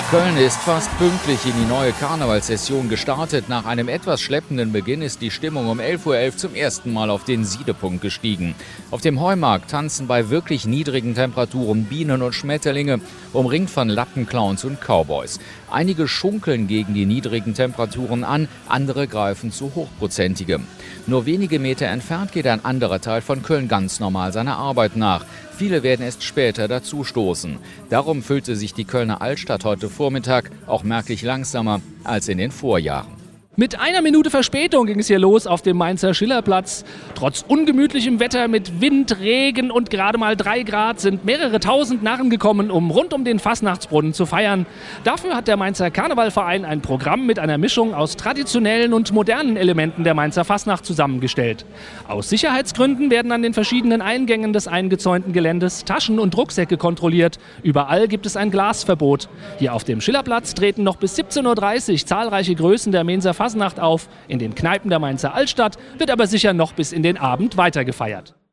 Köln ist fast pünktlich in die neue Karnevalssession gestartet. Nach einem etwas schleppenden Beginn ist die Stimmung um 11:11 Uhr zum ersten Mal auf den Siedepunkt gestiegen. Auf dem Heumarkt tanzen bei wirklich niedrigen Temperaturen Bienen und Schmetterlinge, umringt von Lappenclowns und Cowboys. Einige schunkeln gegen die niedrigen Temperaturen an, andere greifen zu hochprozentigem. Nur wenige Meter entfernt geht ein anderer Teil von Köln ganz normal seiner Arbeit nach. Viele werden erst später dazustoßen. Darum füllte sich die Kölner Altstadt heute Vormittag auch merklich langsamer als in den Vorjahren. Mit einer Minute Verspätung ging es hier los auf dem Mainzer Schillerplatz. Trotz ungemütlichem Wetter mit Wind, Regen und gerade mal 3 Grad sind mehrere tausend Narren gekommen, um rund um den Fastnachtsbrunnen zu feiern. Dafür hat der Mainzer Karnevalverein ein Programm mit einer Mischung aus traditionellen und modernen Elementen der Mainzer Fastnacht zusammengestellt. Aus Sicherheitsgründen werden an den verschiedenen Eingängen des eingezäunten Geländes Taschen und Rucksäcke kontrolliert. Überall gibt es ein Glasverbot. Hier auf dem Schillerplatz treten noch bis 17:30 Uhr zahlreiche Größen der Mainzer Fastnacht auf. In den Kneipen der Mainzer Altstadt wird aber sicher noch bis in den Abend weiter gefeiert.